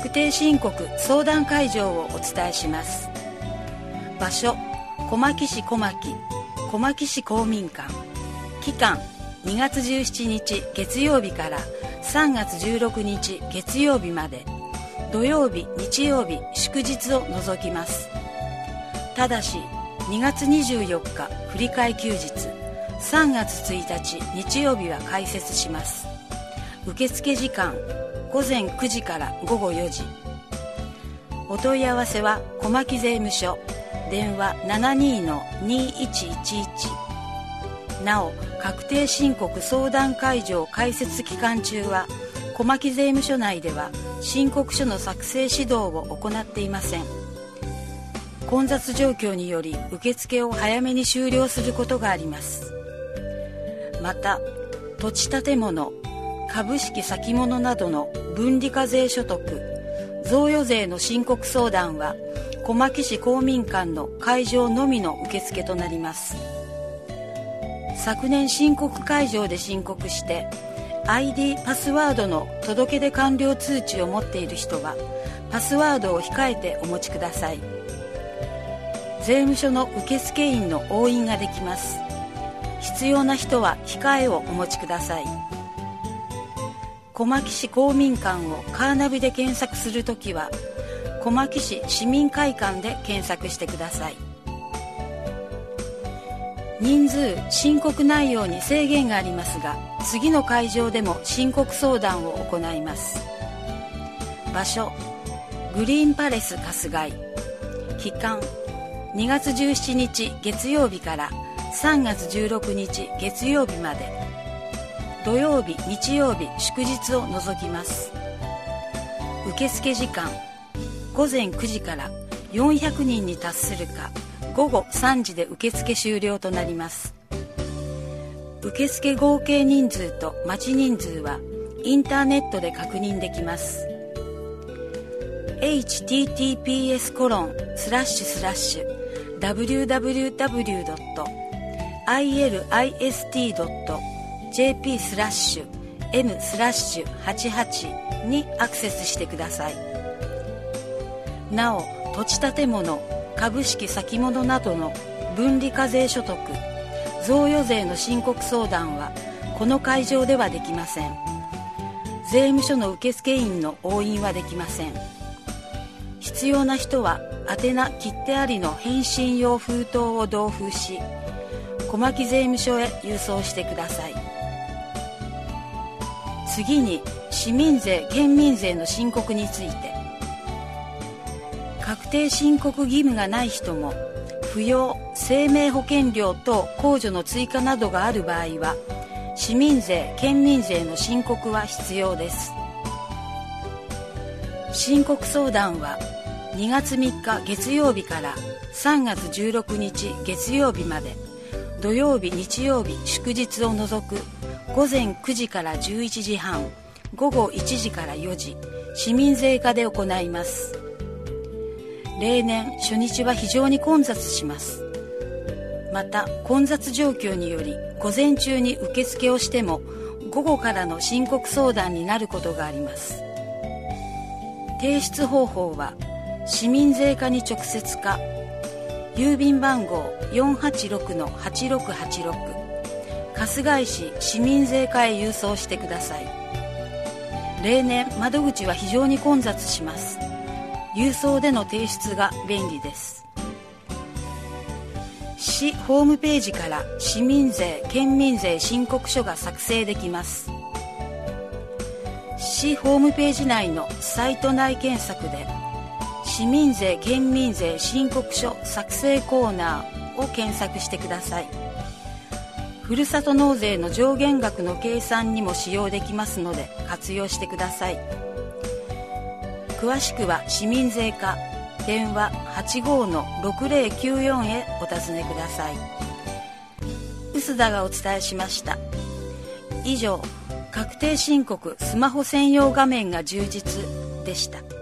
確定申告相談会場をお伝えします。場所、小牧市小牧市公民館。期間、2月17日月曜日から3月16日月曜日まで。土曜日、日曜日、祝日を除きます。ただし2月24日振り替え休日、3月1日日曜日は開設します。受付時間、午前9時から午後4時。お問い合わせは小牧税務署、電話 72-2111。 なお、確定申告相談会場開設期間中は小牧税務署内では申告書の作成指導を行っていません。混雑状況により受付を早めに終了することがあります。また、土地建物、株式先物などの分離課税所得、贈与税の申告相談は小牧市公民館の会場のみの受付となります。昨年申告会場で申告して ID パスワードの届け出完了通知を持っている人はパスワードを控えてお持ちください。税務署の受付員の押印ができます。必要な人は控えをお持ちください。小牧市公民館をカーナビで検索するときは小牧市市民会館で検索してください。人数、申告内容に制限がありますが、次の会場でも申告相談を行います。場所、グリーンパレス春日井。期間、2月17日月曜日から3月16日月曜日まで。土曜日、日曜日、祝日を除きます。受付時間、午前9時から400人に達するか午後3時で受付終了となります。受付合計人数と待ち人数はインターネットで確認できます。https://www.ilist.jp/m/88 にアクセスしてください。なお、土地建物、株式先物などの分離課税所得、贈与税の申告相談はこの会場ではできません。税務署の受付員の押印はできません。必要な人は宛名切手ありの返信用封筒を同封し、小牧税務署へ郵送してください。次に、市民税・県民税の申告について。確定申告義務がない人も扶養、生命保険料等控除の追加などがある場合は市民税・県民税の申告は必要です。申告相談は2月3日月曜日から3月16日月曜日まで。土曜日、日曜日、祝日を除く午前9時から11時半、午後1時から4時、市民税課で行います。例年初日は非常に混雑します。また、混雑状況により午前中に受付をしても午後からの申告相談になることがあります。提出方法は市民税課に直接か、郵便番号 486-8686 春日井市市民税課へ郵送してください。例年窓口は非常に混雑します。郵送での提出が便利です。市ホームページから市民税・県民税申告書が作成できます。市ホームページ内のサイト内検索で市民税・県民税申告書作成コーナーを検索してください。ふるさと納税の上限額の計算にも使用できますので活用してください。詳しくは市民税課電話 85-6094 へお尋ねください。臼田がお伝えしました。以上、確定申告スマホ専用画面が充実でした。